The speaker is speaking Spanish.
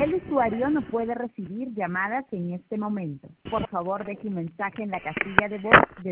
El usuario no puede recibir llamadas en este momento. Por favor, deje un mensaje en la casilla de voz